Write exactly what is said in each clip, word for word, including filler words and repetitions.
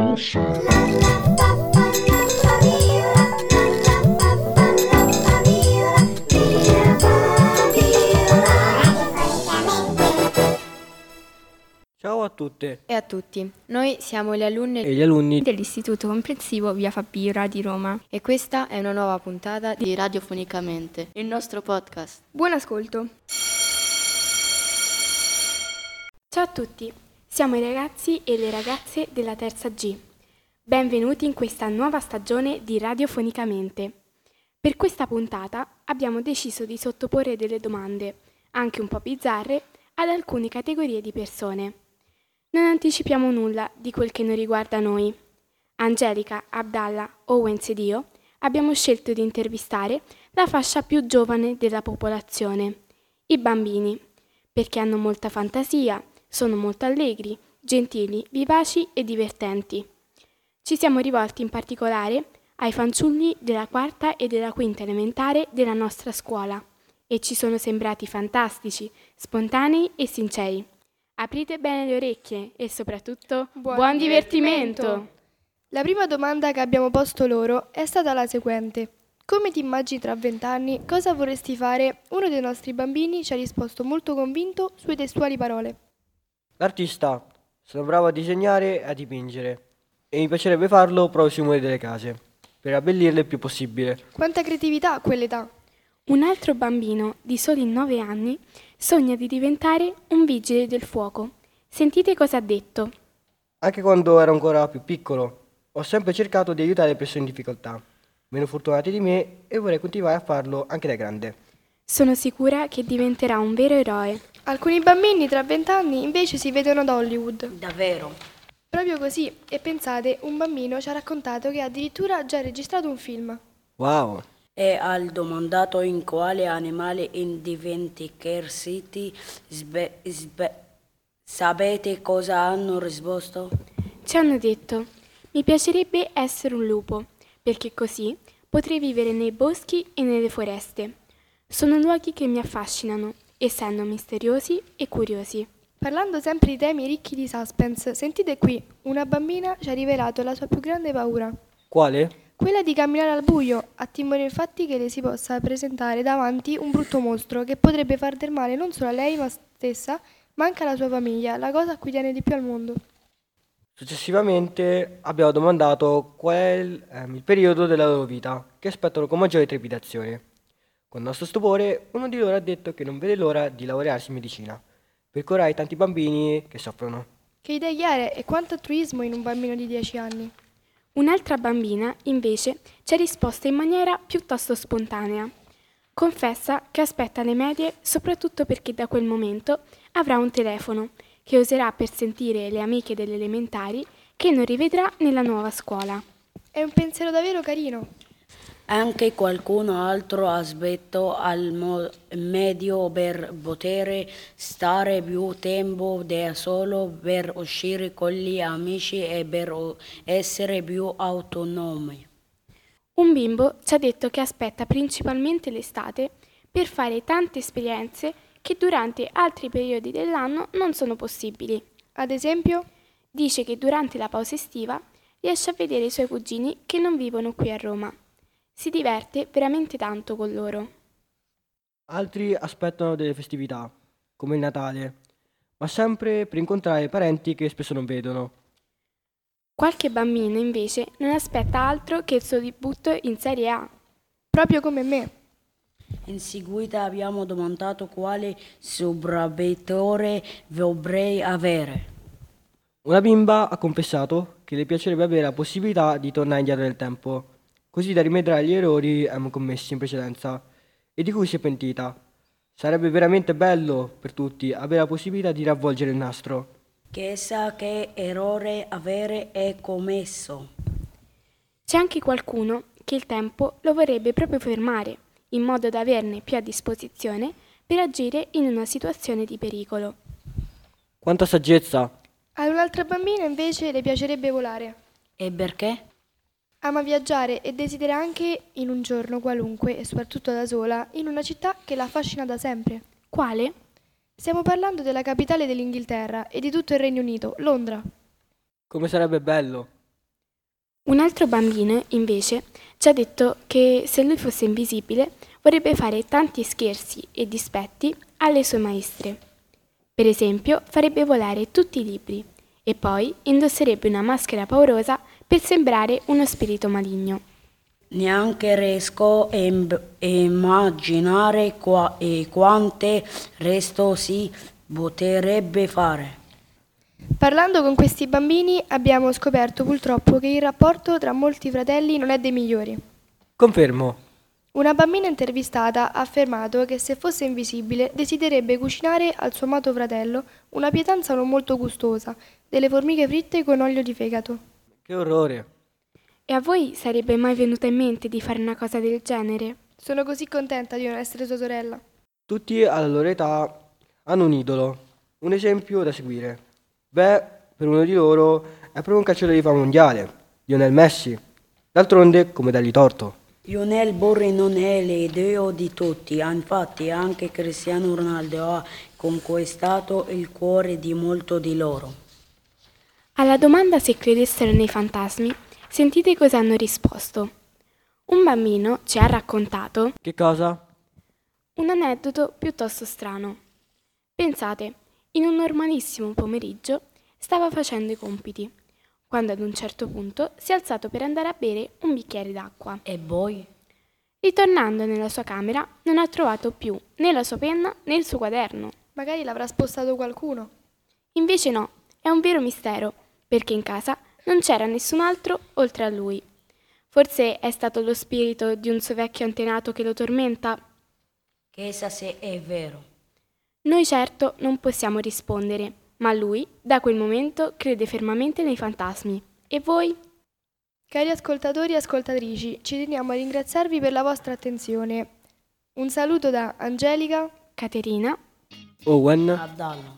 Ciao a tutte e a tutti, noi siamo le alunne e gli alunni dell'Istituto Comprensivo Via Fabiola di Roma e questa è una nuova puntata di Radiofonicamente, il nostro podcast. Buon ascolto! Ciao a tutti, siamo i ragazzi e le ragazze della terza G. Benvenuti in questa nuova stagione di Radiofonicamente. Per questa puntata abbiamo deciso di sottoporre delle domande, anche un po' bizzarre, ad alcune categorie di persone. Non anticipiamo nulla di quel che non riguarda noi. Angelica, Abdallah, Owens ed io abbiamo scelto di intervistare la fascia più giovane della popolazione, i bambini, perché hanno molta fantasia, sono molto allegri, gentili, vivaci e divertenti. Ci siamo rivolti in particolare ai fanciulli della quarta e della quinta elementare della nostra scuola e ci sono sembrati fantastici, spontanei e sinceri. Aprite bene le orecchie e soprattutto buon, buon divertimento. divertimento! La prima domanda che abbiamo posto loro è stata la seguente. Come ti immagini tra vent'anni? Cosa vorresti fare? Uno dei nostri bambini ci ha risposto molto convinto sue testuali parole. L'artista, sono bravo a disegnare e a dipingere e mi piacerebbe farlo proprio sui muri delle case, per abbellirle il più possibile. Quanta creatività a quell'età! Un altro bambino di soli nove anni sogna di diventare un vigile del fuoco. Sentite cosa ha detto. Anche quando ero ancora più piccolo, ho sempre cercato di aiutare le persone in difficoltà, meno fortunate di me, e vorrei continuare a farlo anche da grande. Sono sicura che diventerà un vero eroe. Alcuni bambini tra vent'anni invece si vedono ad Hollywood. Davvero? Proprio così. E pensate, un bambino ci ha raccontato che ha addirittura già registrato un film. Wow! E al domandato in quale animale indimenticarsi sbe- sbe- sapete cosa hanno risposto? Ci hanno detto, mi piacerebbe essere un lupo, perché così potrei vivere nei boschi e nelle foreste. Sono luoghi che mi affascinano, essendo misteriosi e curiosi. Parlando sempre di temi ricchi di suspense, sentite qui, una bambina ci ha rivelato la sua più grande paura. Quale? Quella di camminare al buio, ha timore infatti che le si possa presentare davanti un brutto mostro che potrebbe far del male non solo a lei ma stessa, ma anche alla sua famiglia, la cosa a cui tiene di più al mondo. Successivamente abbiamo domandato qual è il, ehm, il periodo della loro vita che aspettano con maggiore trepidazione. Con nostro stupore, uno di loro ha detto che non vede l'ora di laurearsi in medicina, per curare tanti bambini che soffrono. Che idee chiare e quanto altruismo in un bambino di dieci anni. Un'altra bambina, invece, ci ha risposto in maniera piuttosto spontanea. Confessa che aspetta le medie soprattutto perché da quel momento avrà un telefono che userà per sentire le amiche delle elementari che non rivedrà nella nuova scuola. È un pensiero davvero carino. Anche qualcuno altro aspetta al mo- medio per poter stare più tempo da solo, per uscire con gli amici e per essere più autonomi. Un bimbo ci ha detto che aspetta principalmente l'estate per fare tante esperienze che durante altri periodi dell'anno non sono possibili. Ad esempio? Dice che durante la pausa estiva riesce a vedere i suoi cugini che non vivono qui a Roma. Si diverte veramente tanto con loro. Altri aspettano delle festività, come il Natale, ma sempre per incontrare parenti che spesso non vedono. Qualche bambino invece non aspetta altro che il suo debutto in Serie A. Proprio come me. In seguito abbiamo domandato quale sopravvittore vorrei avere. Una bimba ha confessato che le piacerebbe avere la possibilità di tornare indietro nel tempo, così da rimediare agli errori ehm, commessi in precedenza e di cui si è pentita. Sarebbe veramente bello per tutti avere la possibilità di ravvolgere il nastro. Chissà che errore avere e commesso. C'è anche qualcuno che il tempo lo vorrebbe proprio fermare, in modo da averne più a disposizione per agire in una situazione di pericolo. Quanta saggezza! Ad un'altra bambina invece le piacerebbe volare. E perché? Ama viaggiare e desidera anche in un giorno qualunque, e soprattutto da sola, in una città che la affascina da sempre. Quale? Stiamo parlando della capitale dell'Inghilterra e di tutto il Regno Unito, Londra. Come sarebbe bello! Un altro bambino, invece, ci ha detto che se lui fosse invisibile vorrebbe fare tanti scherzi e dispetti alle sue maestre. Per esempio, farebbe volare tutti i libri e poi indosserebbe una maschera paurosa per sembrare uno spirito maligno. Neanche riesco a im- immaginare qua- e quante resto si potrebbe fare. Parlando con questi bambini abbiamo scoperto purtroppo che il rapporto tra molti fratelli non è dei migliori. Confermo. Una bambina intervistata ha affermato che se fosse invisibile desidererebbe cucinare al suo amato fratello una pietanza non molto gustosa, delle formiche fritte con olio di fegato. Che orrore. E a voi sarebbe mai venuta in mente di fare una cosa del genere? Sono così contenta di non essere tua sorella. Tutti alla loro età hanno un idolo, un esempio da seguire. Beh, per uno di loro è proprio un calciatore di fama mondiale, Lionel Messi. D'altronde, come dargli torto? Lionel Borri non è l'ideo di tutti, infatti anche Cristiano Ronaldo ha conquistato il cuore di molto di loro. Alla domanda se credessero nei fantasmi, sentite cosa hanno risposto. Un bambino ci ha raccontato Che cosa? un aneddoto piuttosto strano. Pensate, in un normalissimo pomeriggio stava facendo i compiti, quando ad un certo punto si è alzato per andare a bere un bicchiere d'acqua. E voi? Ritornando nella sua camera non ha trovato più né la sua penna né il suo quaderno. Magari l'avrà spostato qualcuno. Invece no, è un vero mistero, perché in casa non c'era nessun altro oltre a lui. Forse è stato lo spirito di un suo vecchio antenato che lo tormenta? Chissà se è vero. Noi certo non possiamo rispondere, ma lui, da quel momento, crede fermamente nei fantasmi. E voi? Cari ascoltatori e ascoltatrici, ci teniamo a ringraziarvi per la vostra attenzione. Un saluto da Angelica, Caterina? Owen? Abdallah.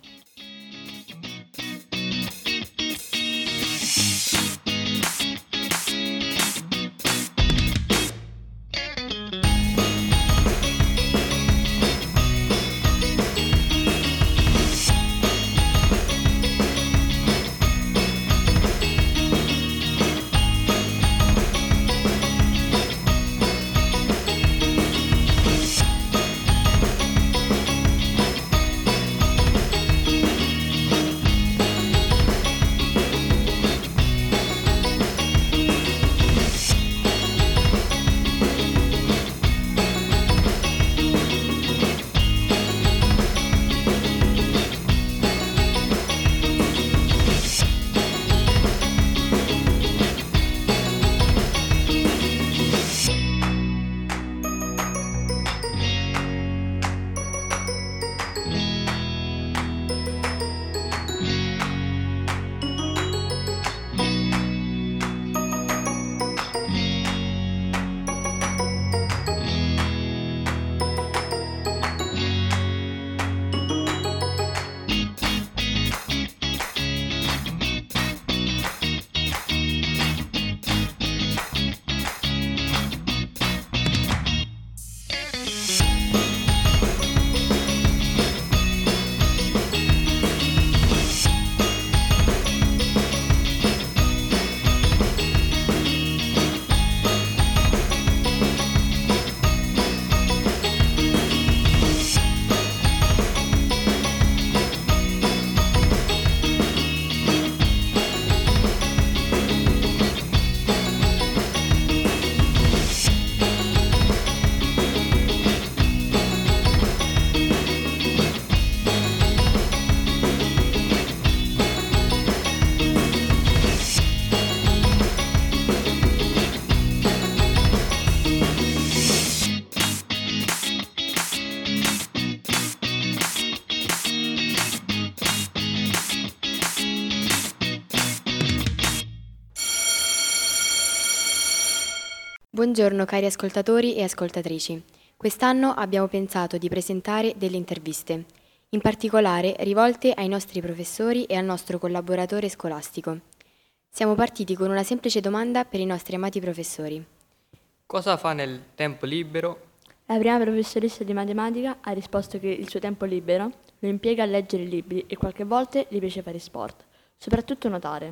Buongiorno cari ascoltatori e ascoltatrici. Quest'anno abbiamo pensato di presentare delle interviste, in particolare rivolte ai nostri professori e al nostro collaboratore scolastico. Siamo partiti con una semplice domanda per i nostri amati professori. Cosa fa nel tempo libero? La prima professoressa di matematica ha risposto che il suo tempo libero lo impiega a leggere libri e qualche volta gli piace fare sport, soprattutto nuotare.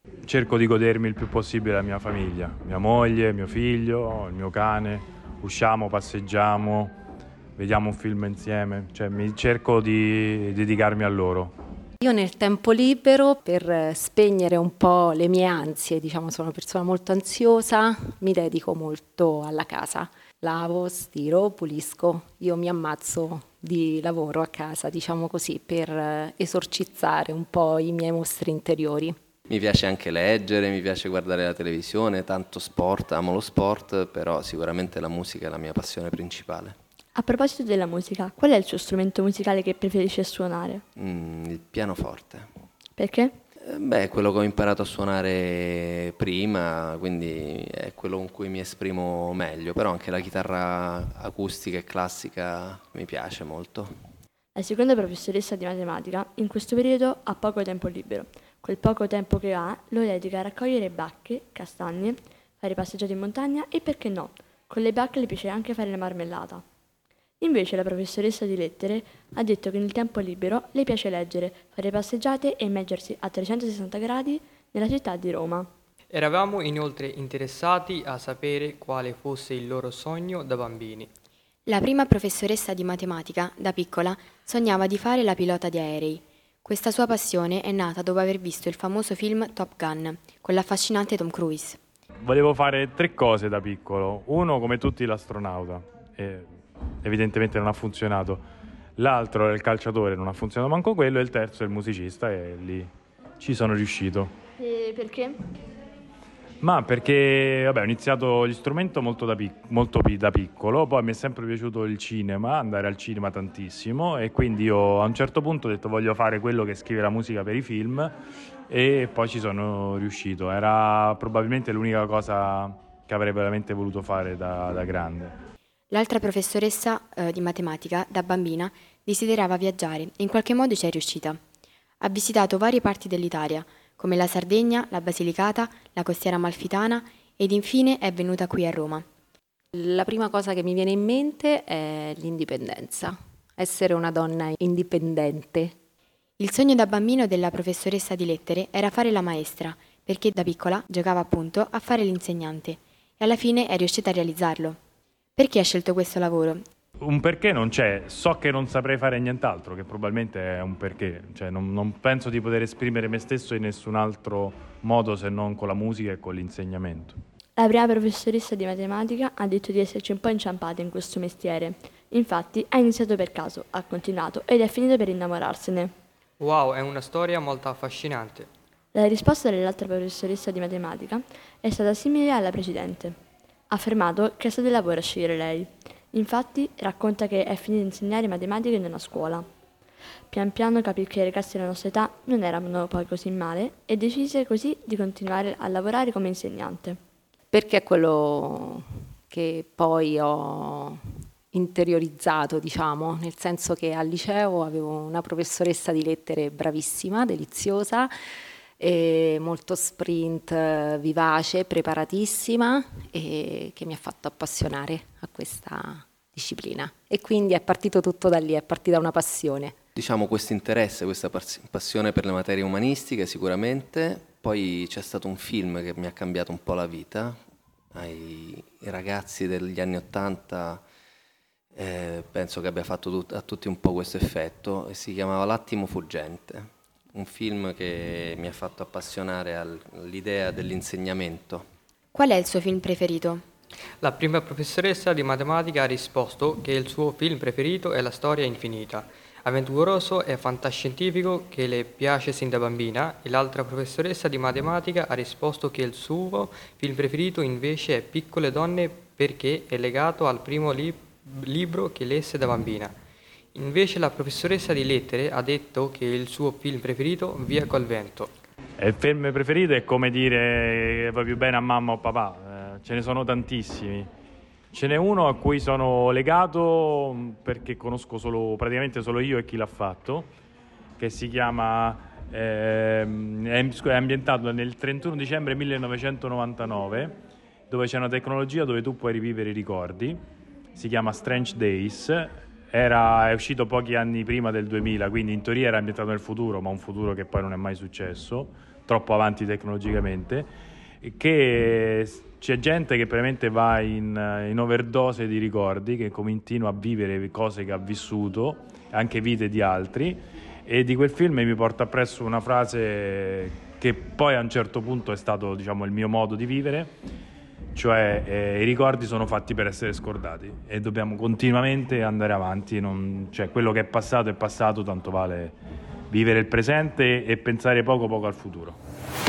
Cerco di godermi il più possibile la mia famiglia, mia moglie, mio figlio, il mio cane, usciamo, passeggiamo, vediamo un film insieme, cioè mi cerco di dedicarmi a loro. Io nel tempo libero, per spegnere un po' le mie ansie, diciamo sono una persona molto ansiosa, mi dedico molto alla casa. Lavo, stiro, pulisco, io mi ammazzo di lavoro a casa, diciamo così, per esorcizzare un po' i miei mostri interiori. Mi piace anche leggere, mi piace guardare la televisione, tanto sport, amo lo sport, però sicuramente la musica è la mia passione principale. A proposito della musica, qual è il suo strumento musicale che preferisce suonare? Mm, il pianoforte. Perché? Eh, Beh, quello che ho imparato a suonare prima, quindi è quello con cui mi esprimo meglio, però anche la chitarra acustica e classica mi piace molto. La seconda professoressa di matematica in questo periodo ha poco tempo libero. Quel poco tempo che ha lo dedica a raccogliere bacche, castagne, fare passeggiate in montagna e, perché no, con le bacche le piace anche fare la marmellata. Invece la professoressa di lettere ha detto che nel tempo libero le piace leggere, fare passeggiate e immergersi a trecentosessanta gradi nella città di Roma. Eravamo inoltre interessati a sapere quale fosse il loro sogno da bambini. La prima professoressa di matematica, da piccola, sognava di fare la pilota di aerei. Questa sua passione è nata dopo aver visto il famoso film Top Gun, con l'affascinante Tom Cruise. Volevo fare tre cose da piccolo. Uno, come tutti, l'astronauta. E evidentemente non ha funzionato. L'altro è il calciatore, non ha funzionato manco quello. E il terzo è il musicista, e lì ci sono riuscito. E perché? Ma perché vabbè, ho iniziato gli strumenti molto, da, pic- molto pi- da piccolo, poi mi è sempre piaciuto il cinema, andare al cinema tantissimo, e quindi io a un certo punto ho detto voglio fare quello che scrive la musica per i film, e poi ci sono riuscito. Era probabilmente l'unica cosa che avrei veramente voluto fare da, da grande. L'altra professoressa eh, di matematica, da bambina, desiderava viaggiare e in qualche modo ci è riuscita. Ha visitato varie parti dell'Italia, come la Sardegna, la Basilicata, la costiera amalfitana, ed infine è venuta qui a Roma. La prima cosa che mi viene in mente è l'indipendenza, essere una donna indipendente. Il sogno da bambino della professoressa di lettere era fare la maestra, perché da piccola giocava appunto a fare l'insegnante e alla fine è riuscita a realizzarlo. Perché ha scelto questo lavoro? Un perché non c'è, so che non saprei fare nient'altro, che probabilmente è un perché, cioè non, non penso di poter esprimere me stesso in nessun altro modo se non con la musica e con l'insegnamento. La prima professoressa di matematica ha detto di esserci un po' inciampata in questo mestiere. Infatti ha iniziato per caso, ha continuato ed è finita per innamorarsene. Wow, è una storia molto affascinante. La risposta dell'altra professoressa di matematica è stata simile alla precedente. Ha affermato che è stato il lavoro a scegliere lei. Infatti racconta che è finita di insegnare matematica in una scuola. Pian piano capì che i ragazzi della nostra età non erano poi così male e decise così di continuare a lavorare come insegnante. Perché è quello che poi ho interiorizzato, diciamo, nel senso che al liceo avevo una professoressa di lettere bravissima, deliziosa, e molto sprint, vivace, preparatissima, e che mi ha fatto appassionare a questa disciplina. E quindi è partito tutto da lì, è partita una passione. Diciamo questo interesse, questa passione per le materie umanistiche sicuramente, poi c'è stato un film che mi ha cambiato un po' la vita, ai ragazzi degli anni Ottanta eh, penso che abbia fatto tut- a tutti un po' questo effetto, e si chiamava L'attimo fuggente. Un film che mi ha fatto appassionare all'idea dell'insegnamento. Qual è il suo film preferito? La prima professoressa di matematica ha risposto che il suo film preferito è La storia infinita, avventuroso e fantascientifico che le piace sin da bambina, e l'altra professoressa di matematica ha risposto che il suo film preferito invece è Piccole donne perché è legato al primo li- libro che lesse da bambina. Invece la professoressa di lettere ha detto che il suo film preferito Via col vento. Il film preferito è come dire che va più bene a mamma o papà, eh, ce ne sono tantissimi. Ce n'è uno a cui sono legato perché conosco solo, praticamente solo io e chi l'ha fatto, che si chiama, eh, è ambientato nel trentuno dicembre millenovecentonovantanove, dove c'è una tecnologia dove tu puoi rivivere i ricordi, si chiama Strange Days. Era, è uscito pochi anni prima del duemila, quindi in teoria era ambientato nel futuro, ma un futuro che poi non è mai successo. troppo avanti tecnologicamente, che c'è gente che praticamente va in, in overdose di ricordi, che continua a vivere cose che ha vissuto, anche vite di altri, e di quel film mi porta appresso una frase che poi a un certo punto è stato, diciamo, il mio modo di vivere, cioè eh, i ricordi sono fatti per essere scordati e dobbiamo continuamente andare avanti, non, cioè quello che è passato è passato, tanto vale vivere il presente e pensare poco poco al futuro.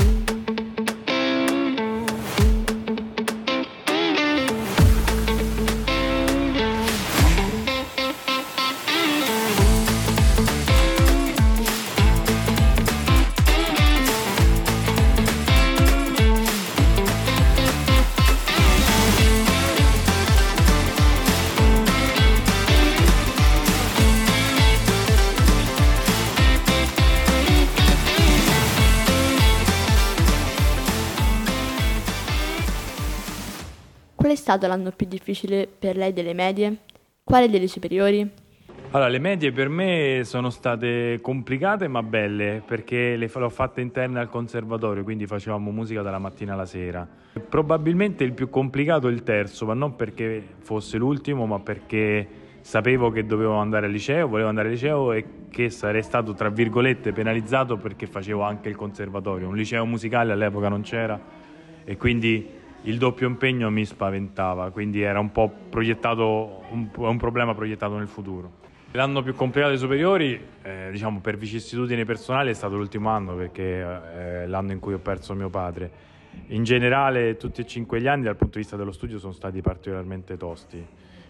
Qual è stato l'anno più difficile per lei delle medie? Quale delle superiori? Allora, le medie per me sono state complicate ma belle, perché le l'ho fatte interne al conservatorio, quindi facevamo musica dalla mattina alla sera. Probabilmente il più complicato è il terzo, ma non perché fosse l'ultimo, ma perché sapevo che dovevo andare al liceo, volevo andare al liceo e che sarei stato, tra virgolette, penalizzato perché facevo anche il conservatorio. Un liceo musicale all'epoca non c'era e quindi il doppio impegno mi spaventava, quindi era un po' proiettato, un, un problema proiettato nel futuro. L'anno più complicato dei superiori, eh, diciamo per vicissitudini personali, è stato l'ultimo anno, perché è l'anno in cui ho perso mio padre. In generale tutti e cinque gli anni dal punto di vista dello studio sono stati particolarmente tosti,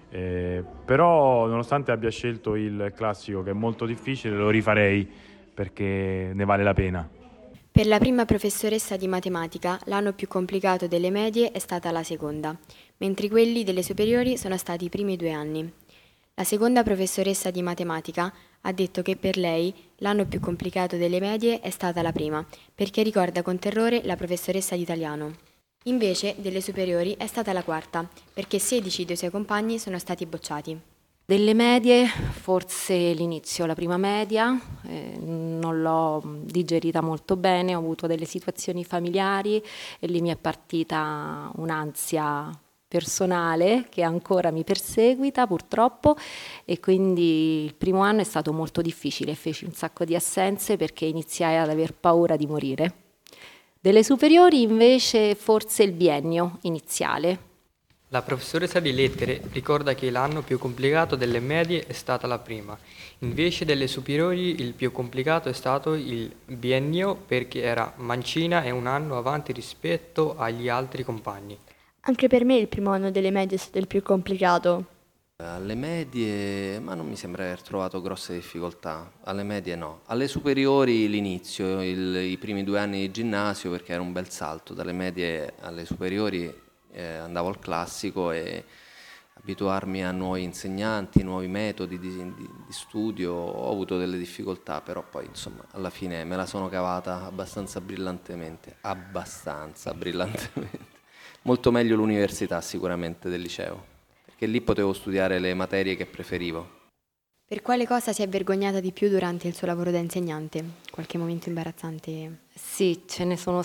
eh, però nonostante abbia scelto il classico, che è molto difficile, lo rifarei perché ne vale la pena. Per la prima professoressa di matematica, l'anno più complicato delle medie è stata la seconda, mentre quelli delle superiori sono stati i primi due anni. La seconda professoressa di matematica ha detto che per lei l'anno più complicato delle medie è stata la prima, perché ricorda con terrore la professoressa di italiano. Invece, delle superiori è stata la quarta, perché sedici dei suoi compagni sono stati bocciati. Delle medie, forse l'inizio, la prima media, eh, non l'ho digerita molto bene, ho avuto delle situazioni familiari e lì mi è partita un'ansia personale che ancora mi perseguita purtroppo, e quindi il primo anno è stato molto difficile, feci un sacco di assenze perché iniziai ad aver paura di morire. Delle superiori invece forse il biennio iniziale. La professoressa di lettere ricorda che l'anno più complicato delle medie è stata la prima, invece delle superiori il più complicato è stato il biennio perché era mancina e un anno avanti rispetto agli altri compagni. Anche per me il primo anno delle medie è stato il più complicato. Alle medie, ma non mi sembra aver trovato grosse difficoltà, alle medie no. Alle superiori l'inizio, il, i primi due anni di ginnasio, perché era un bel salto, dalle medie alle superiori eh, andavo al classico e abituarmi a nuovi insegnanti, nuovi metodi di, di, di studio, ho avuto delle difficoltà, però poi insomma alla fine me la sono cavata abbastanza brillantemente, abbastanza brillantemente. Molto meglio l'università sicuramente del liceo, perché lì potevo studiare le materie che preferivo. Per quale cosa si è vergognata di più durante il suo lavoro da insegnante? Qualche momento imbarazzante? Sì, ce ne sono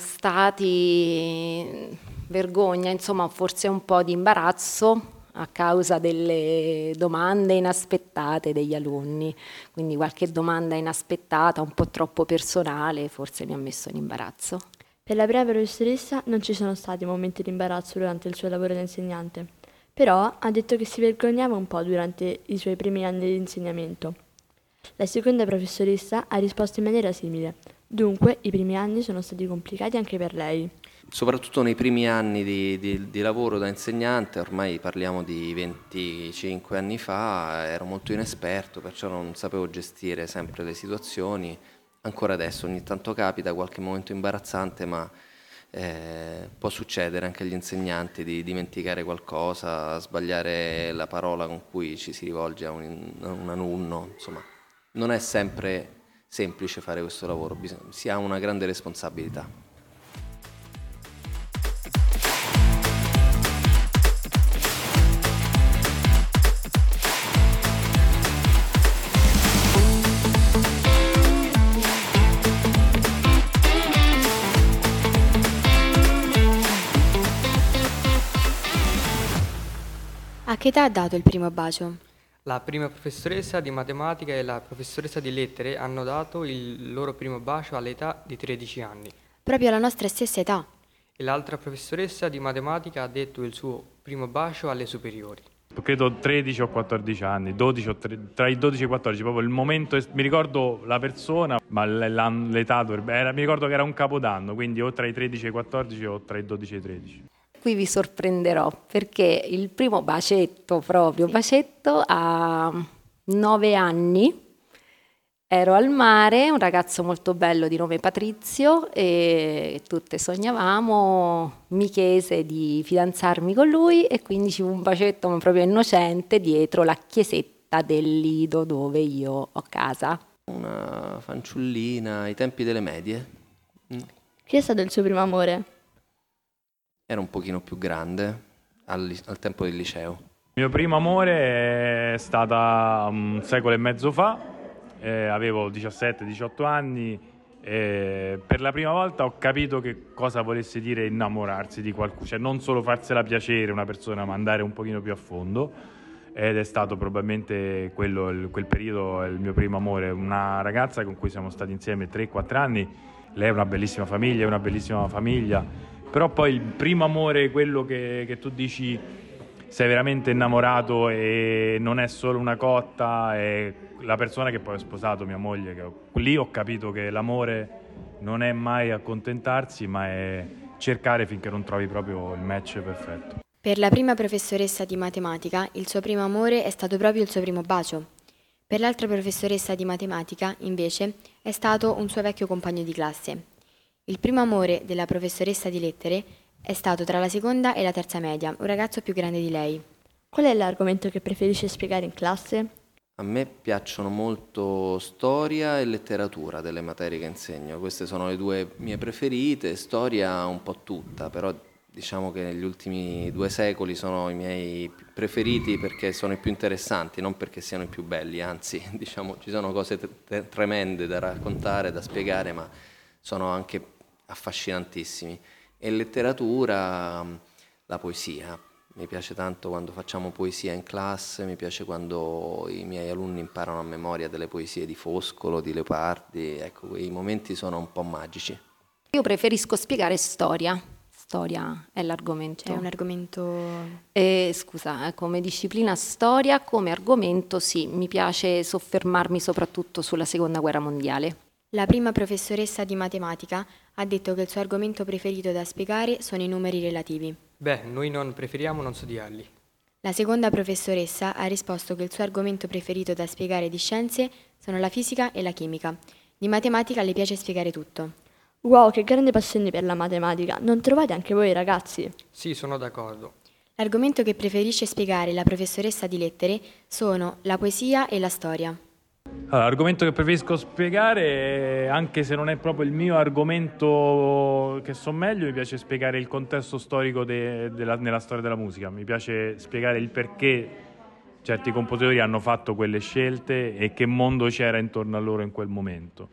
stati, vergogna, insomma forse un po' di imbarazzo a causa delle domande inaspettate degli alunni, quindi qualche domanda inaspettata, un po' troppo personale, forse mi ha messo in imbarazzo. Per la brava professoressa non ci sono stati momenti di imbarazzo durante il suo lavoro da insegnante, però ha detto che si vergognava un po' durante i suoi primi anni di insegnamento. La seconda professoressa ha risposto in maniera simile, dunque i primi anni sono stati complicati anche per lei. Soprattutto nei primi anni di, di, di lavoro da insegnante, ormai parliamo di venticinque anni fa, ero molto inesperto, perciò non sapevo gestire sempre le situazioni. Ancora adesso ogni tanto capita qualche momento imbarazzante, ma eh, può succedere anche agli insegnanti di dimenticare qualcosa, sbagliare la parola con cui ci si rivolge a un, a un alunno. Insomma, non è sempre semplice fare questo lavoro, bisogna, si ha una grande responsabilità. A che età ha dato il primo bacio? La prima professoressa di matematica e la professoressa di lettere hanno dato il loro primo bacio all'età di tredici anni. Proprio alla nostra stessa età. E l'altra professoressa di matematica ha detto il suo primo bacio alle superiori. Credo tredici o quattordici anni, dodici o tre, tra i dodici e i quattordici, proprio il momento, mi ricordo la persona, ma l'età dovrebbe, era, mi ricordo che era un capodanno, quindi o tra i tredici e i quattordici o tra i dodici e i tredici. Qui vi sorprenderò perché il primo bacetto, proprio sì. bacetto, a nove anni, ero al mare, un ragazzo molto bello di nome Patrizio e tutte sognavamo, mi chiese di fidanzarmi con lui e quindi ci fu un bacetto proprio innocente dietro la chiesetta del Lido dove io ho casa. Una fanciullina ai tempi delle medie. Mm. Chi è stato il suo primo amore? Era un pochino più grande, al, al tempo del liceo. Il mio primo amore è stato un secolo e mezzo fa. Eh, avevo diciassette diciotto anni e per la prima volta ho capito che cosa volesse dire innamorarsi di qualcuno, cioè non solo farsela piacere una persona ma andare un pochino più a fondo, ed è stato probabilmente quello, il, quel periodo il mio primo amore, una ragazza con cui siamo stati insieme tre quattro anni, lei è una bellissima famiglia, è una bellissima famiglia, però poi il primo amore, quello che, che tu dici sei veramente innamorato e non è solo una cotta, è la persona che poi ho sposato, mia moglie, che ho, lì ho capito che l'amore non è mai accontentarsi, ma è cercare finché non trovi proprio il match perfetto. Per la prima professoressa di matematica, il suo primo amore è stato proprio il suo primo bacio. Per l'altra professoressa di matematica, invece, è stato un suo vecchio compagno di classe. Il primo amore della professoressa di lettere è stato tra la seconda e la terza media, un ragazzo più grande di lei. Qual è l'argomento che preferisce spiegare in classe? A me piacciono molto storia e letteratura delle materie che insegno, queste sono le due mie preferite, storia un po' tutta, però diciamo che negli ultimi due secoli sono i miei preferiti perché sono i più interessanti, non perché siano i più belli, anzi diciamo ci sono cose t- tremende da raccontare, da spiegare, ma sono anche affascinantissimi. E letteratura, la poesia. Mi piace tanto quando facciamo poesia in classe, mi piace quando i miei alunni imparano a memoria delle poesie di Foscolo, di Leopardi, ecco, quei momenti sono un po' magici. Io preferisco spiegare storia, storia è l'argomento. È un argomento... Eh, scusa, come disciplina storia, come argomento sì, mi piace soffermarmi soprattutto sulla seconda guerra mondiale. La prima professoressa di matematica ha detto che il suo argomento preferito da spiegare sono i numeri relativi. Beh, noi non preferiamo non studiarli. La seconda professoressa ha risposto che il suo argomento preferito da spiegare di scienze sono la fisica e la chimica. Di matematica le piace spiegare tutto. Wow, che grande passione per la matematica! Non trovate anche voi, ragazzi? Sì, sono d'accordo. L'argomento che preferisce spiegare la professoressa di lettere sono la poesia e la storia. Allora, l'argomento che preferisco spiegare, anche se non è proprio il mio argomento che so meglio, mi piace spiegare il contesto storico de, de la, nella storia della musica. Mi piace spiegare il perché certi compositori hanno fatto quelle scelte e che mondo c'era intorno a loro in quel momento.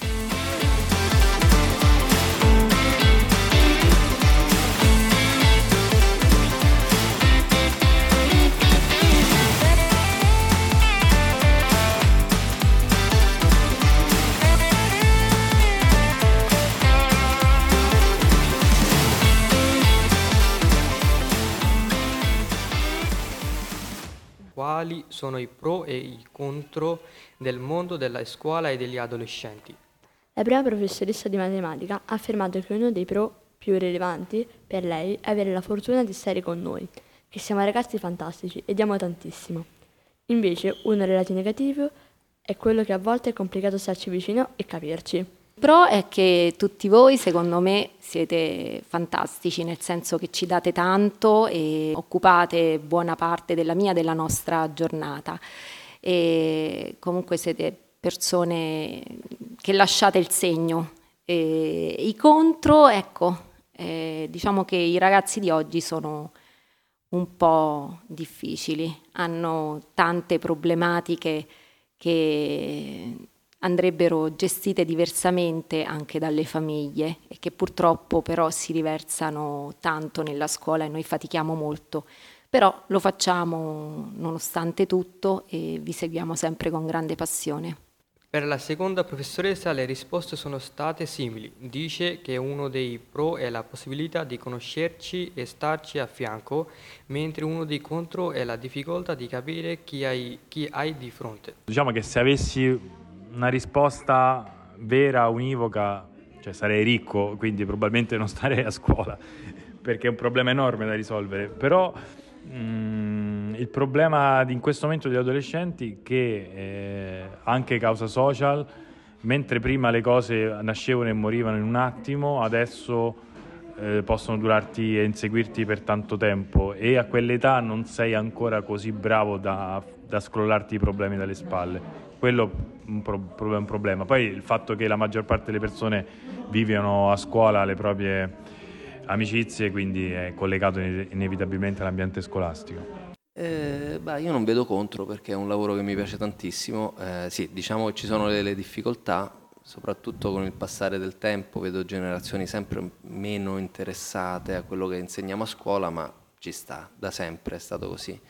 Quali sono i pro e i contro del mondo della scuola e degli adolescenti? La prima professoressa di matematica ha affermato che uno dei pro più rilevanti per lei è avere la fortuna di stare con noi, che siamo ragazzi fantastici e diamo tantissimo. Invece, uno dei lati negativi è quello che a volte è complicato starci vicino e capirci. Il pro è che tutti voi, secondo me, siete fantastici, nel senso che ci date tanto e occupate buona parte della mia, della nostra giornata. E comunque siete persone che lasciate il segno. E i contro, ecco, eh, diciamo che i ragazzi di oggi sono un po' difficili, hanno tante problematiche che andrebbero gestite diversamente anche dalle famiglie e che purtroppo però si riversano tanto nella scuola e noi fatichiamo molto però lo facciamo nonostante tutto e vi seguiamo sempre con grande passione. Per la seconda professoressa le risposte sono state simili. Dice che uno dei pro è la possibilità di conoscerci e starci a fianco, mentre uno dei contro è la difficoltà di capire chi hai, chi hai di fronte. Diciamo che se avessi una risposta vera, univoca, cioè sarei ricco, quindi probabilmente non starei a scuola, perché è un problema enorme da risolvere. Però Mm, il problema di in questo momento degli adolescenti è che eh, anche causa social, mentre prima le cose nascevano e morivano in un attimo, adesso eh, possono durarti e inseguirti per tanto tempo, e a quell'età non sei ancora così bravo da, da scrollarti i problemi dalle spalle. Quello è un, pro- è un problema. Poi il fatto che la maggior parte delle persone vivono a scuola le proprie amicizie, quindi è collegato inevitabilmente all'ambiente scolastico. Eh, beh, io non vedo contro, perché è un lavoro che mi piace tantissimo. Eh, sì, diciamo che ci sono delle difficoltà, soprattutto con il passare del tempo, vedo generazioni sempre meno interessate a quello che insegniamo a scuola, ma ci sta, da sempre è stato così.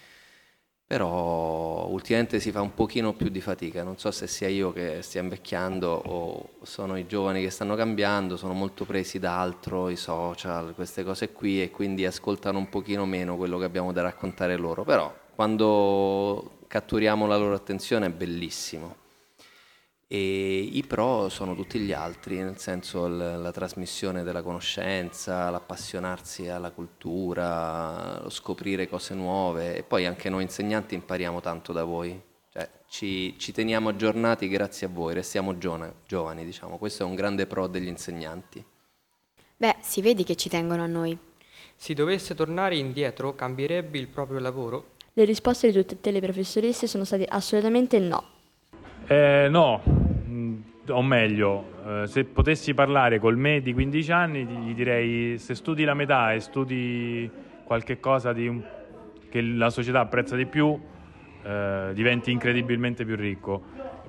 Però ultimamente si fa un pochino più di fatica, non so se sia io che stia invecchiando o sono i giovani che stanno cambiando, sono molto presi da altro, i social, queste cose qui, e quindi ascoltano un pochino meno quello che abbiamo da raccontare loro, però quando catturiamo la loro attenzione è bellissimo. E i pro sono tutti gli altri, nel senso la, la trasmissione della conoscenza, l'appassionarsi alla cultura, lo scoprire cose nuove, e poi anche noi insegnanti impariamo tanto da voi, cioè ci, ci teniamo aggiornati grazie a voi, restiamo giovani, giovani, diciamo, questo è un grande pro degli insegnanti. Beh, si vede che ci tengono a noi. Se dovesse tornare indietro, cambierebbe il proprio lavoro? Le risposte di tutte le professoresse sono state assolutamente no. Eh, no, mm, o meglio, eh, se potessi parlare col me di quindici anni gli direi: se studi la metà e studi qualche cosa di un, che la società apprezza di più, eh, diventi incredibilmente più ricco.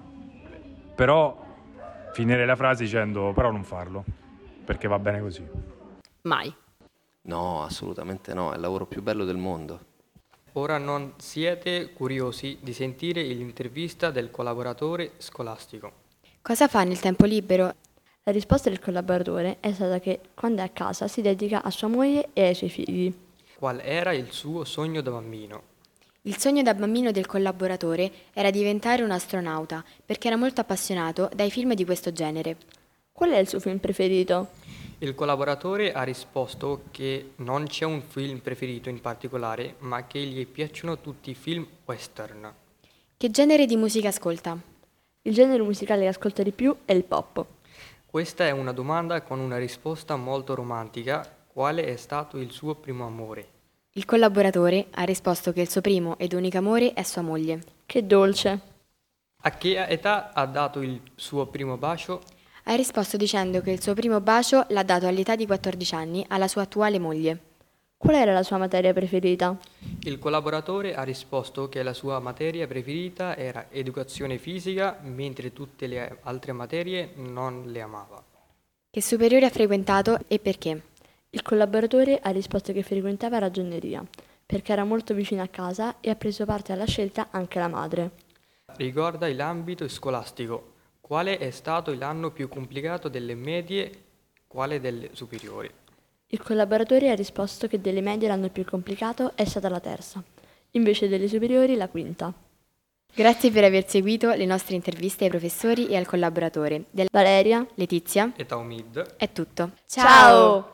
Però finirei la frase dicendo: però non farlo, perché va bene così. Mai. No, assolutamente no, è il lavoro più bello del mondo. Ora non siete curiosi di sentire l'intervista del collaboratore scolastico? Cosa fa nel tempo libero? La risposta del collaboratore è stata che quando è a casa si dedica a sua moglie e ai suoi figli. Qual era il suo sogno da bambino? Il sogno da bambino del collaboratore era diventare un astronauta, perché era molto appassionato dai film di questo genere. Qual è il suo film preferito? Il collaboratore ha risposto che non c'è un film preferito in particolare, ma che gli piacciono tutti i film western. Che genere di musica ascolta? Il genere musicale che ascolta di più è il pop. Questa è una domanda con una risposta molto romantica. Quale è stato il suo primo amore? Il collaboratore ha risposto che il suo primo ed unico amore è sua moglie. Che dolce! A che età ha dato il suo primo bacio? Ha risposto dicendo che il suo primo bacio l'ha dato all'età di quattordici anni alla sua attuale moglie. Qual era la sua materia preferita? Il collaboratore ha risposto che la sua materia preferita era educazione fisica, mentre tutte le altre materie non le amava. Che superiore ha frequentato e perché? Il collaboratore ha risposto che frequentava ragioneria, perché era molto vicino a casa e ha preso parte alla scelta anche la madre. Riguarda l'ambito scolastico. Quale è stato l'anno più complicato delle medie, quale delle superiori? Il collaboratore ha risposto che delle medie l'anno più complicato è stata la terza, invece delle superiori la quinta. Grazie per aver seguito le nostre interviste ai professori e al collaboratore. Del Valeria, Letizia e Taumid. È tutto. Ciao!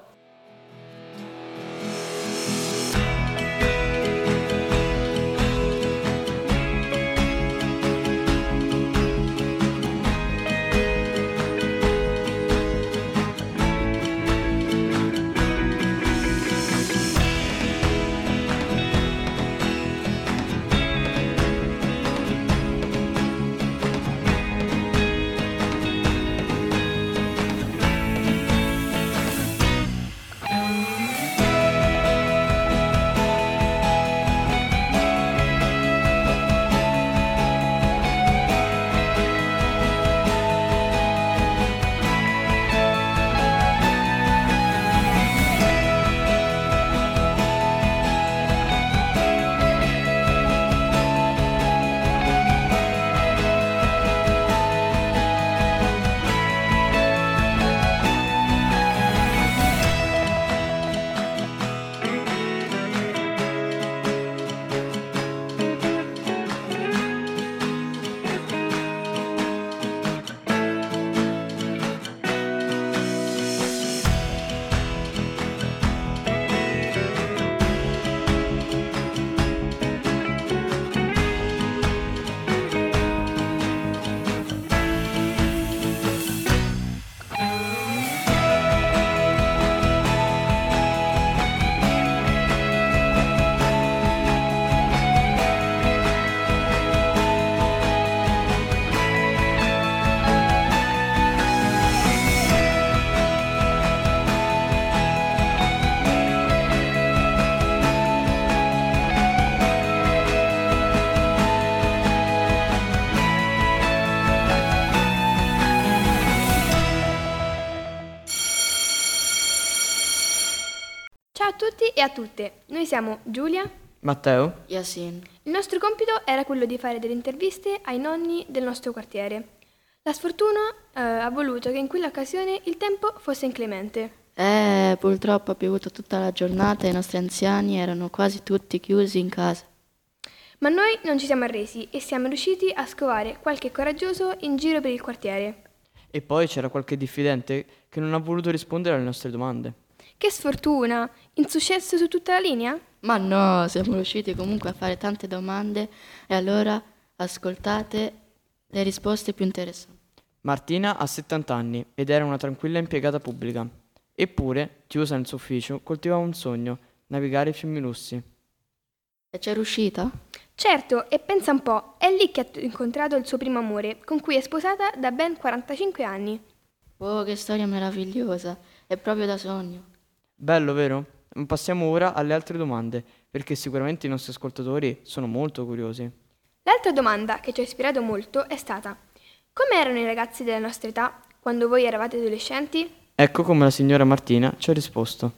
Ciao a tutti e a tutte, noi siamo Giulia, Matteo, Yasin. il nostro compito era quello di fare delle interviste ai nonni del nostro quartiere. La sfortuna eh, ha voluto che in quell'occasione il tempo fosse inclemente. Eh, purtroppo ha piovuto tutta la giornata e i nostri anziani erano quasi tutti chiusi in casa. Ma noi non ci siamo arresi e siamo riusciti a scovare qualche coraggioso in giro per il quartiere. e poi c'era qualche diffidente che non ha voluto rispondere alle nostre domande. Che sfortuna! Insuccesso su tutta la linea? Ma no, siamo riusciti comunque a fare tante domande e allora ascoltate le risposte più interessanti. Martina ha settanta anni ed era una tranquilla impiegata pubblica. Eppure, chiusa nel suo ufficio, coltivava un sogno, navigare i fiumi russi. E c'è riuscita? Certo, e pensa un po', è lì che ha incontrato il suo primo amore, con cui è sposata da ben quarantacinque anni. Oh, che storia meravigliosa, è proprio da sogno. Bello, vero? Passiamo ora alle altre domande, perché sicuramente i nostri ascoltatori sono molto curiosi. L'altra domanda che ci ha ispirato molto è stata: come erano i ragazzi della nostra età quando voi eravate adolescenti? Ecco come la signora Martina ci ha risposto.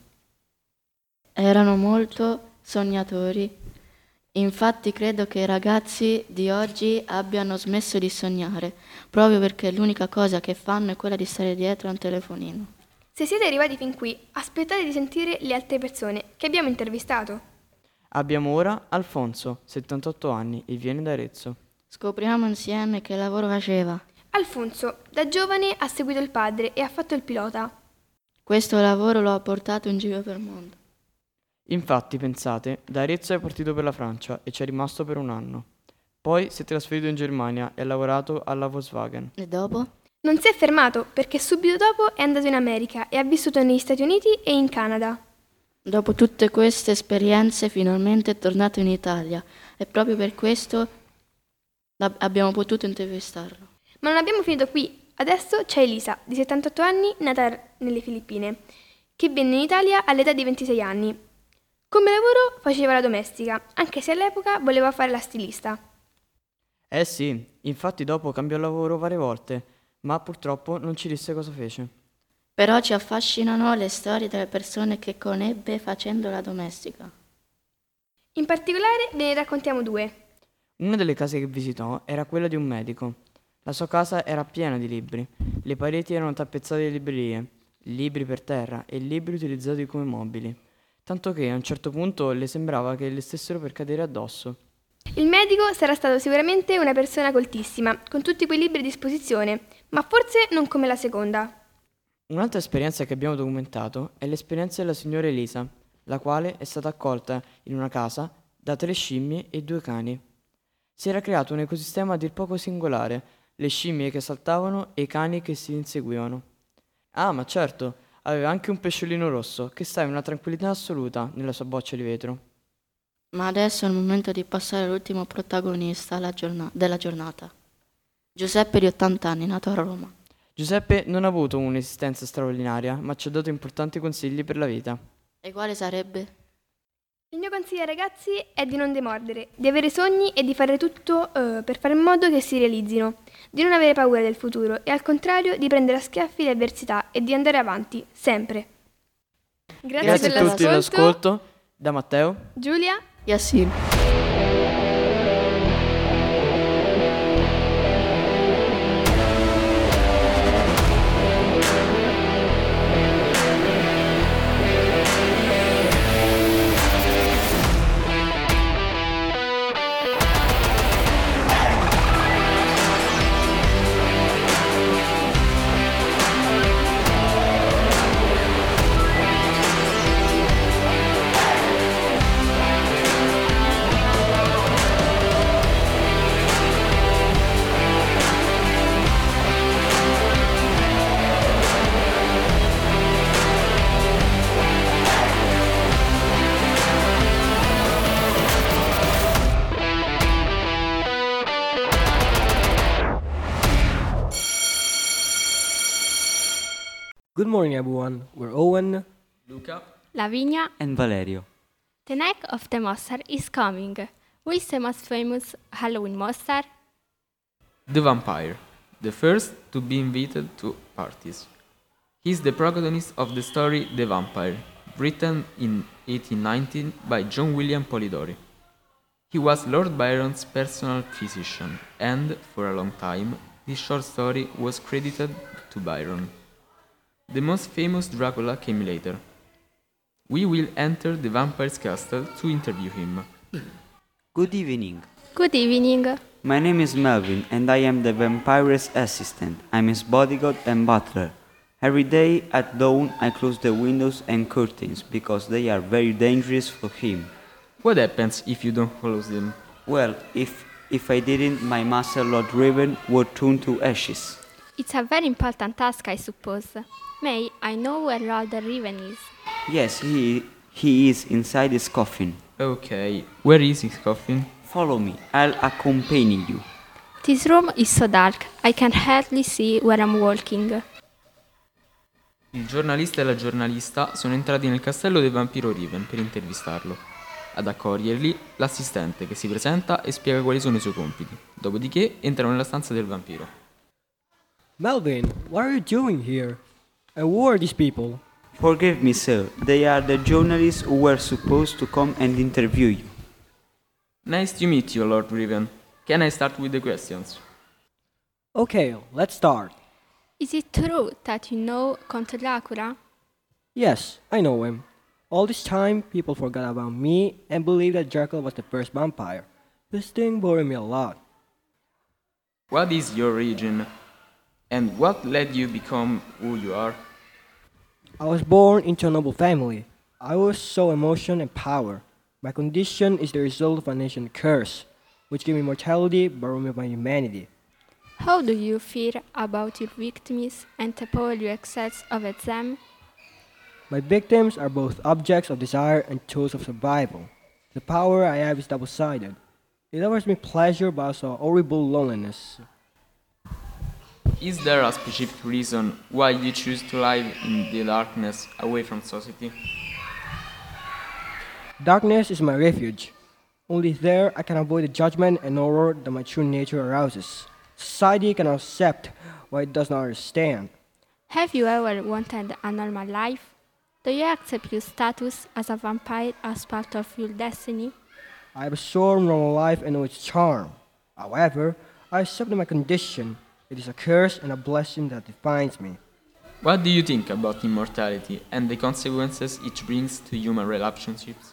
Erano molto sognatori. Infatti credo che i ragazzi di oggi abbiano smesso di sognare, proprio perché l'unica cosa che fanno è quella di stare dietro a un telefonino. Se siete arrivati fin qui, aspettate di sentire le altre persone che abbiamo intervistato. Abbiamo ora Alfonso, settantotto anni, e viene da Arezzo. Scopriamo insieme che lavoro faceva. Alfonso, da giovane ha seguito il padre e ha fatto il pilota. Questo lavoro lo ha portato in giro per il mondo. Infatti, pensate, da Arezzo è partito per la Francia e ci è rimasto per un anno. Poi si è trasferito in Germania e ha lavorato alla Volkswagen. E dopo? Non si è fermato perché subito dopo è andato in America e ha vissuto negli Stati Uniti e in Canada. Dopo tutte queste esperienze finalmente è tornato in Italia e proprio per questo abbiamo potuto intervistarlo. Ma non abbiamo finito qui. Adesso c'è Elisa, di settantotto anni, nata nelle Filippine, che venne in Italia all'età di ventisei anni. Come lavoro faceva la domestica, anche se all'epoca voleva fare la stilista. Eh sì, infatti dopo cambiò lavoro varie volte, ma purtroppo non ci disse cosa fece. Però ci affascinano le storie delle persone che conobbe facendo la domestica. In particolare ve ne raccontiamo due. Una delle case che visitò era quella di un medico. La sua casa era piena di libri. Le pareti erano tappezzate di librerie, libri per terra e libri utilizzati come mobili. Tanto che a un certo punto le sembrava che le stessero per cadere addosso. Il medico sarà stato sicuramente una persona coltissima, con tutti quei libri a disposizione, ma forse non come la seconda. Un'altra esperienza che abbiamo documentato è l'esperienza della signora Elisa, la quale è stata accolta in una casa da tre scimmie e due cani. Si era creato un ecosistema a dir poco singolare, le scimmie che saltavano e i cani che si inseguivano. Ah, ma certo! Aveva anche un pesciolino rosso che stava in una tranquillità assoluta nella sua boccia di vetro. Ma adesso è il momento di passare all'ultimo protagonista alla giorna- della giornata. Giuseppe di ottanta anni, nato a Roma. Giuseppe non ha avuto un'esistenza straordinaria, ma ci ha dato importanti consigli per la vita. E quale sarebbe? Il mio consiglio ai ragazzi è di non demordere, di avere sogni e di fare tutto eh, per fare in modo che si realizzino, di non avere paura del futuro e al contrario di prendere a schiaffi le avversità e di andare avanti, sempre. Grazie, Grazie per a tutti l'ascolto. dell'ascolto. Da Matteo, Giulia, Yasin. Good morning, everyone. We're Owen, Luca, Lavinia. and Valerio. The night of the monster is coming. Who is the most famous Halloween monster? The vampire, the first to be invited to parties. He's the protagonist of the story The Vampire, written in eighteen nineteen by John William Polidori. He was Lord Byron's personal physician, and for a long time, this short story was credited to Byron. The most famous Dracula came later. We will enter the vampire's castle to interview him. Good evening. Good evening. My name is Melvin, and I am the vampire's assistant. I'm his bodyguard and butler. Every day at dawn, I close the windows and curtains because they are very dangerous for him. What happens if you don't close them? Well, if if I didn't, my master Lord Raven would turn to ashes. It's a very important task, I suppose. May I know where Lord Raven is? Yes, he he is inside his coffin. Okay, where is his coffin? Follow me, I'll accompany you. This room is so dark, I can hardly see where I'm walking. Il giornalista e la giornalista sono entrati nel castello del vampiro Riven per intervistarlo. Ad accoglierli l'assistente che si presenta e spiega quali sono i suoi compiti. Dopodiché entrano nella stanza del vampiro. Melvin, what are you doing here? And who are these people? Forgive me, sir. They are the journalists who were supposed to come and interview you. Nice to meet you, Lord Riven. Can I start with the questions? Okay, let's start. Is it true that you know Count Dracula? Yes, I know him. All this time, people forgot about me and believed that Dracula was the first vampire. This thing bored me a lot. What is your origin? And what led you become who you are? I was born into a noble family. I was so emotion and power. My condition is the result of an ancient curse, which gave me mortality but removed my humanity. How do you feel about your victims and the power you exert over them? My victims are both objects of desire and tools of survival. The power I have is double-sided. It offers me pleasure but also horrible loneliness. Is there a specific reason why you choose to live in the darkness, away from society? Darkness is my refuge. Only there I can avoid the judgment and horror that my true nature arouses. Society cannot accept what it does not understand. Have you ever wanted a normal life? Do you accept your status as a vampire as part of your destiny? I have absorbed normal life and know its charm. However, I accept my condition. It is a curse and a blessing that defines me. What do you think about immortality and the consequences it brings to human relationships?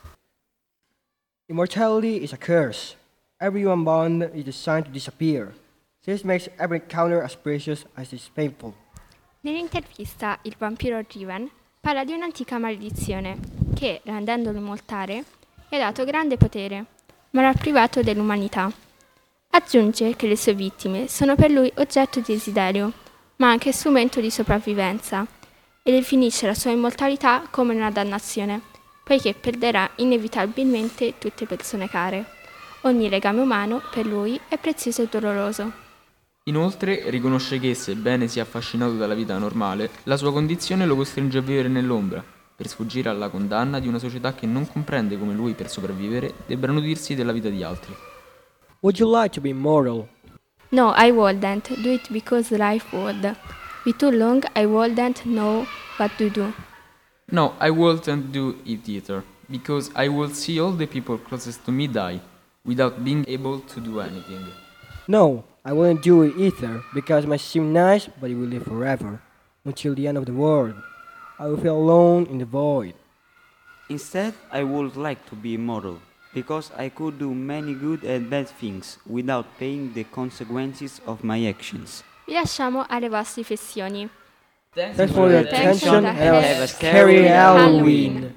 Immortality is a curse. Every human bond is designed to disappear. This makes every encounter as precious as it is painful. Nell'intervista il vampiro Riven parla di un'antica maledizione che, rendendolo immortale, gli ha dato grande potere, ma l'ha privato dell'umanità. Aggiunge che le sue vittime sono per lui oggetto di desiderio, ma anche strumento di sopravvivenza, e definisce la sua immortalità come una dannazione, poiché perderà inevitabilmente tutte persone care. Ogni legame umano per lui è prezioso e doloroso. Inoltre riconosce che, sebbene sia affascinato dalla vita normale, la sua condizione lo costringe a vivere nell'ombra, per sfuggire alla condanna di una società che non comprende come lui, per sopravvivere, debba nutrirsi della vita di altri. Would you like to be immortal? No, I wouldn't do it because life would be too long. I wouldn't know what to do. No, I wouldn't do it either, because I would see all the people closest to me die, without being able to do anything. No, I wouldn't do it either, because it might seem nice, but it will live forever, until the end of the world. I will feel alone in the void. Instead, I would like to be immortal, because I could do many good and bad things without paying the consequences of my actions. Vi lasciamo alle vostre riflessioni. Thanks for your attention and have a scary Halloween.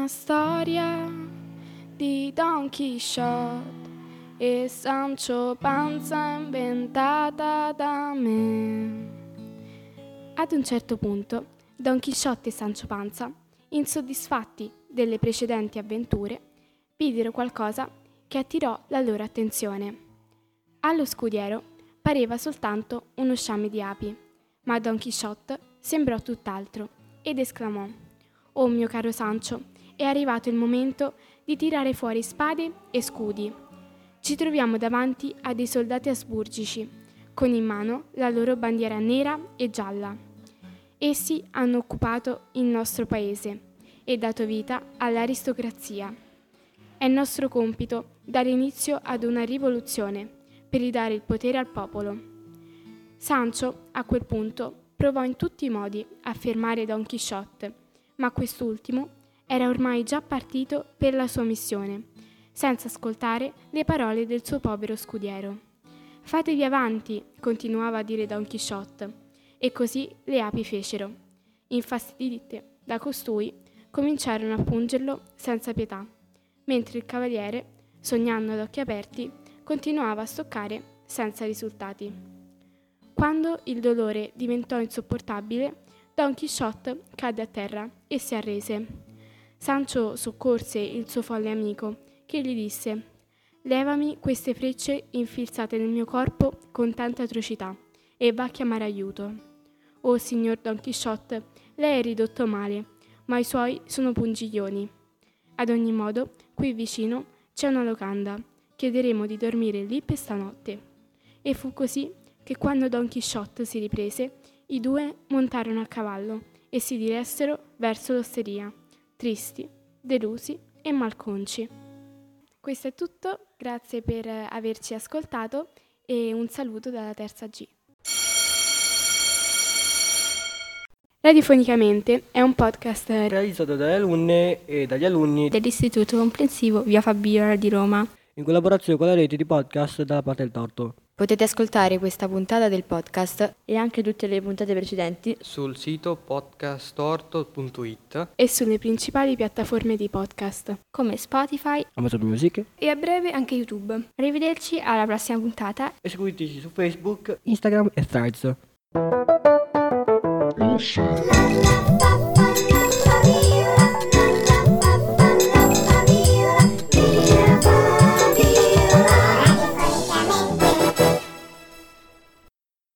storia di Don Chisciotte e Sancho Panza inventata da me. Ad un certo punto, Don Chisciotte e Sancho Panza, insoddisfatti delle precedenti avventure, videro qualcosa che attirò la loro attenzione. Allo scudiero pareva soltanto uno sciame di api, ma a Don Chisciotte sembrò tutt'altro ed esclamò: «Oh mio caro Sancho, è arrivato il momento di tirare fuori spade e scudi. Ci troviamo davanti a dei soldati asburgici, con in mano la loro bandiera nera e gialla. Essi hanno occupato il nostro paese e dato vita all'aristocrazia. È nostro compito dare inizio ad una rivoluzione per ridare il potere al popolo». Sancho, a quel punto, provò in tutti i modi a fermare Don Chisciotte, ma quest'ultimo era ormai già partito per la sua missione, senza ascoltare le parole del suo povero scudiero. «Fatevi avanti», continuava a dire Don Chisciotte, e così le api fecero. Infastidite da costui, cominciarono a pungerlo senza pietà, mentre il cavaliere, sognando ad occhi aperti, continuava a stoccare senza risultati. Quando il dolore diventò insopportabile, Don Chisciotte cadde a terra e si arrese. Sancho soccorse il suo folle amico, che gli disse: «Levami queste frecce infilzate nel mio corpo con tanta atrocità e va a chiamare aiuto». «Oh, signor Don Chisciotte, lei è ridotto male, ma i suoi sono pungiglioni. Ad ogni modo, qui vicino c'è una locanda. Chiederemo di dormire lì per stanotte». E fu così che quando Don Chisciotte si riprese, i due montarono a cavallo e si diressero verso l'osteria, tristi, delusi e malconci. Questo è tutto, grazie per averci ascoltato e un saluto dalla terza G. Radiofonicamente è un podcast realizzato dalle alunne e dagli alunni dell'Istituto Comprensivo Via Fabiola di Roma, in collaborazione con la rete di podcast dalla parte del torto. Potete ascoltare questa puntata del podcast e anche tutte le puntate precedenti sul sito podcastorto punto it e sulle principali piattaforme di podcast come Spotify, Amazon Music e a breve anche YouTube. Arrivederci alla prossima puntata e seguiteci su Facebook, Instagram e Threads.